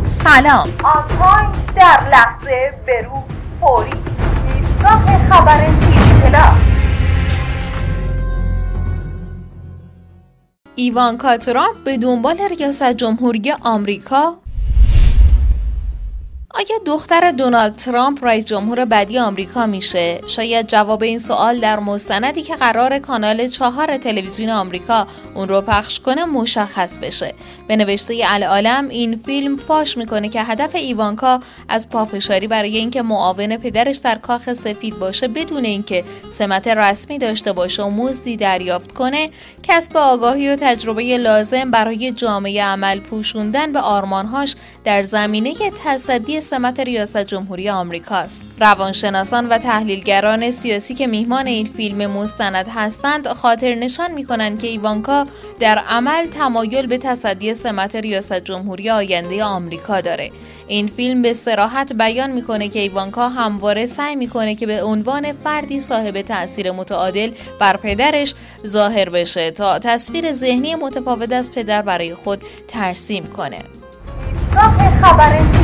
سلام. آنلاین در لحظه برو فوری ایستگاه خبر تیوی پلاس. ایوانکا ترامپ به دنبال ریاست جمهوری آمریکا. آیا دختر دونالد ترامپ رئیس جمهور بعدی آمریکا میشه؟ شاید جواب این سوال در مستندی که قرار کانال 4 تلویزیون آمریکا اون رو پخش کنه مشخص بشه. به نوشته العالم این فیلم فاش میکنه که هدف ایوانکا از پافشاری برای اینکه معاون پدرش در کاخ سفید باشه بدون اینکه سمت رسمی داشته باشه و مزدی دریافت کنه، کسب آگاهی و تجربه لازم برای جامعه عمل پوشوندن به آرمانهاش در زمینه تصدی سمت ریاست جمهوری آمریکاست. روانشناسان و تحلیلگران سیاسی که میهمان این فیلم مستند هستند خاطر نشان میکنند که ایوانکا در عمل تمایل به تصدی سمت ریاست جمهوری آینده آمریکا داره. این فیلم به صراحت بیان میکنه که ایوانکا همواره سعی میکنه که به عنوان فردی صاحب تأثیر متعادل بر پدرش ظاهر بشه تا تصویر ذهنی متفاوت از پدر برای خود ترسیم کنه. ایستگاه خبر